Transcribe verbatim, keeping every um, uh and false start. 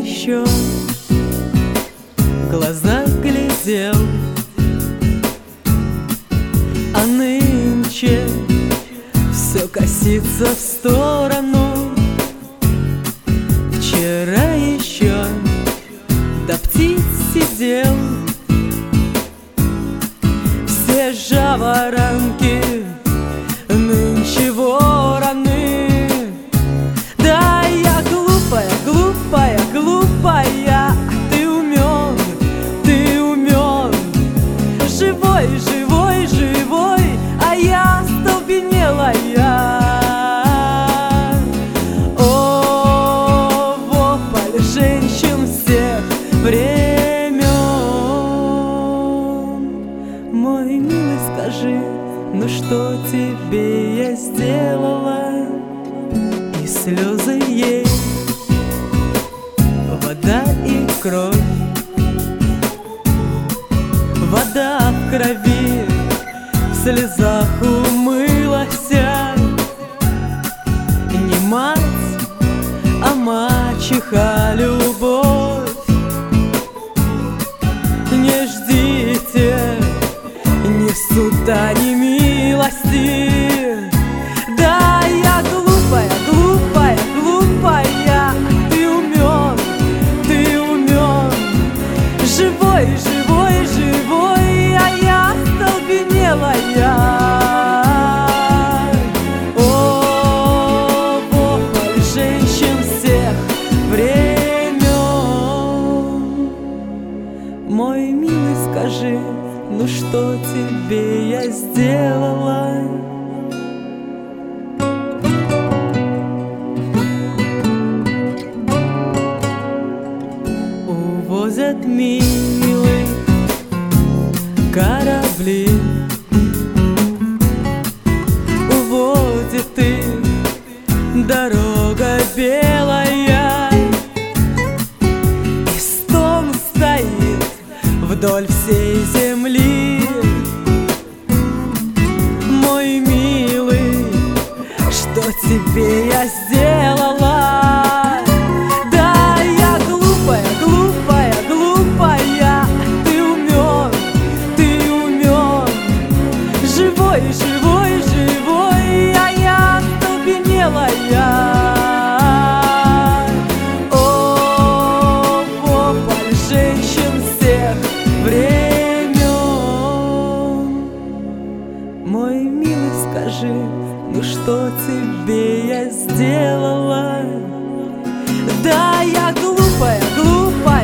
еще в глаза глядел, а нынче все косится в сторону. Вчера еще до птиц сидел, все жаворонки нынче вороны. Да, я глупая, глупая, глупая, ты умен, ты умен. Живой, живой, живой, а я остолбенелая. О, вопль женщин всех времен. Мой милый, скажи, ну что тебе я сделала? И слезы ей, вода и кровь, вода в крови, в слезах умылася. Не мать, а мачеха любовь. Не ждите ни суда, ни милости. Да, я глупая, глупая, глупая, ты умен, ты умен. Живой, живой, живой, а я остолбенелая. О, вопль женщин всех времен. Мой милый, скажи, ну что тебе я сделала? Увозят милых корабли, уводит их дорога белая, и стон стоит вдоль всей земли. Мой милый, что тебе я сделала? Да, я глупая, глупая, глупая, ты умен, ты умен. Живой, живой, живой, а я остолбенелая. О, вопль женщин всех времен. Мой милый, скажи, ну что тебе я сделала? Да, я глупая, глупая.